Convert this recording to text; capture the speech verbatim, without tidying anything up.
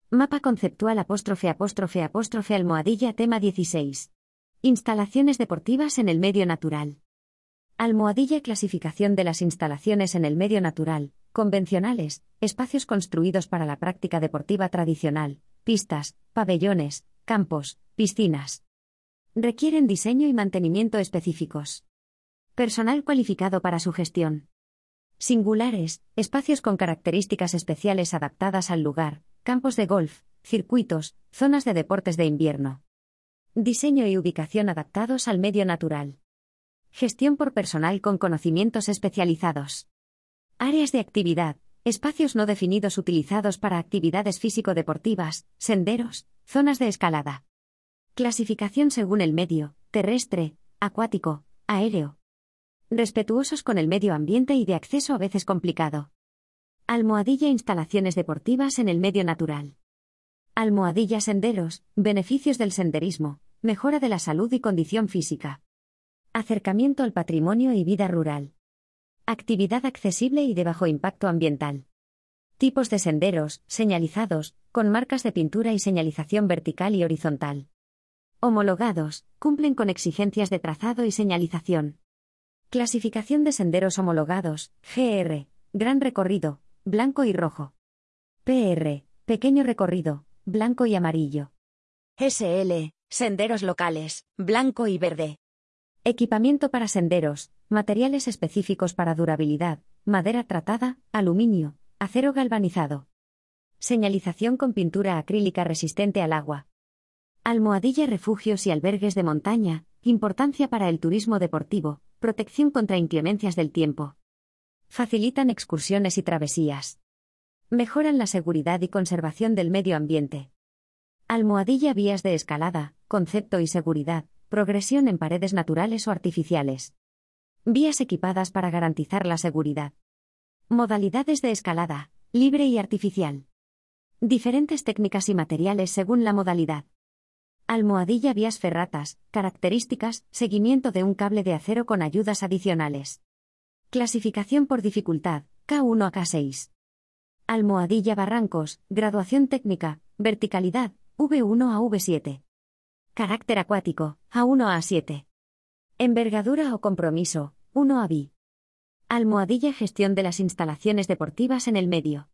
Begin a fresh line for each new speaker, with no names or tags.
Mapa conceptual apóstrofe apóstrofe apóstrofe almohadilla tema dieciséis. Instalaciones deportivas en el medio natural. Almohadilla clasificación de las instalaciones en el medio natural, convencionales, espacios construidos para la práctica deportiva tradicional, pistas, pabellones, campos, piscinas. Requieren diseño y mantenimiento específicos. Personal cualificado para su gestión. Singulares, espacios con características especiales adaptadas al lugar, campos de golf, circuitos, zonas de deportes de invierno. Diseño y ubicación adaptados al medio natural. Gestión por personal con conocimientos especializados. Áreas de actividad, espacios no definidos utilizados para actividades físico-deportivas, senderos, zonas de escalada. Clasificación según el medio, terrestre, acuático, aéreo. Respetuosos con el medio ambiente y de acceso a veces complicado. Almohadilla instalaciones deportivas en el medio natural. Almohadilla senderos, beneficios del senderismo, mejora de la salud y condición física. Acercamiento al patrimonio y vida rural. Actividad accesible y de bajo impacto ambiental. Tipos de senderos, señalizados, con marcas de pintura y señalización vertical y horizontal. Homologados, cumplen con exigencias de trazado y señalización. Clasificación de senderos homologados, G R, gran recorrido, blanco y rojo. P R, pequeño recorrido, blanco y amarillo. S L, senderos locales, blanco y verde. Equipamiento para senderos, materiales específicos para durabilidad, madera tratada, aluminio, acero galvanizado. Señalización con pintura acrílica resistente al agua. Almohadilla refugios y albergues de montaña, importancia para el turismo deportivo, protección contra inclemencias del tiempo. Facilitan excursiones y travesías. Mejoran la seguridad y conservación del medio ambiente. Almohadilla vías de escalada, concepto y seguridad, progresión en paredes naturales o artificiales. Vías equipadas para garantizar la seguridad. Modalidades de escalada, libre y artificial. Diferentes técnicas y materiales según la modalidad. Almohadilla vías ferratas, características, seguimiento de un cable de acero con ayudas adicionales. Clasificación por dificultad, K uno a K seis. Almohadilla barrancos, graduación técnica, verticalidad, V uno a V siete. Carácter acuático, A uno a A siete. Envergadura o compromiso, uno a B. Almohadilla gestión de las instalaciones deportivas en el medio.